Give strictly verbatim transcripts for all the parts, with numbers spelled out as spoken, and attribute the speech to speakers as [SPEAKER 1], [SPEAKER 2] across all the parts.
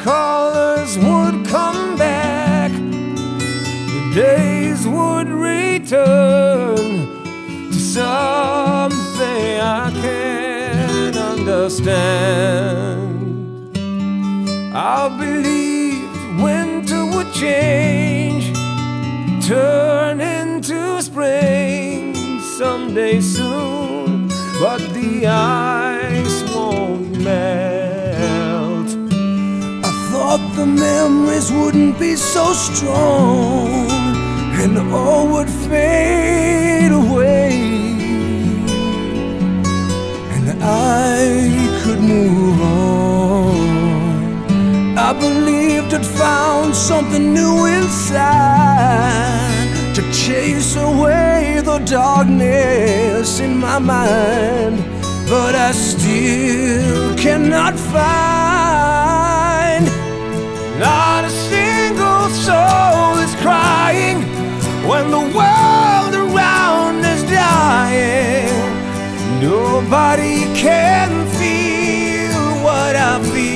[SPEAKER 1] colors would come back, the days would return to something I can't understand. I believed winter would change, turn into spring someday soon, but the ice won't melt. I thought the memories wouldn't be so strong and all would fade away, and I could move on. I believed I'd found something new inside to chase away the darkness in my mind, but I still cannot find. Not a single soul is crying when the world around is dying. Nobody can feel what I feel.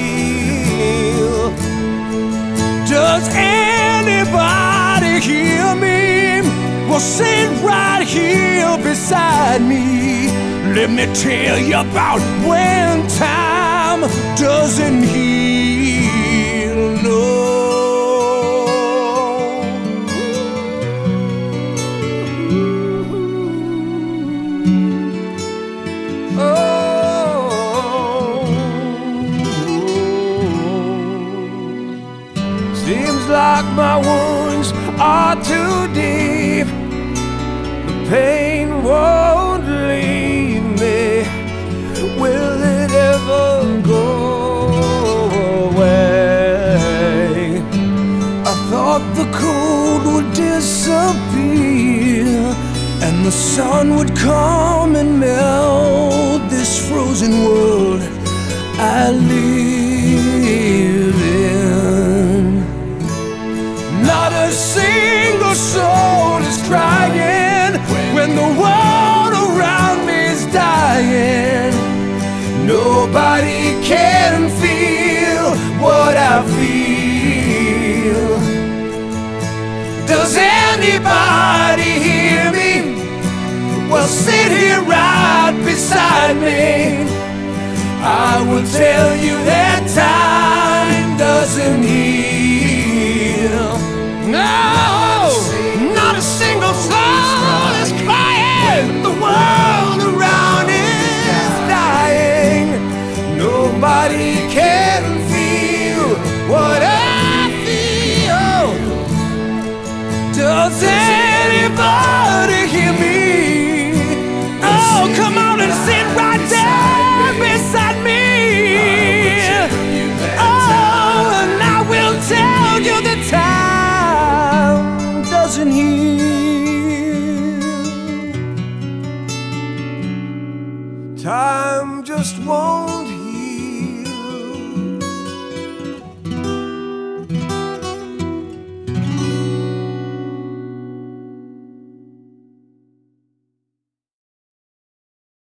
[SPEAKER 1] Does anybody hear me? Well, sit right here beside me. Let me tell you about when time doesn't heal, no. Seems like my wounds are too deep. The pain won't leave me. Will it ever go away? I thought the cold would disappear and the sun would come and melt this frozen world I live in. Not a single soul is crying when the world around me is dying. Nobody can feel what I feel. Does anybody hear me? Well, sit here right beside me. I will tell you that time doesn't heal. No, not a single soul is crying. The world around is dying. Nobody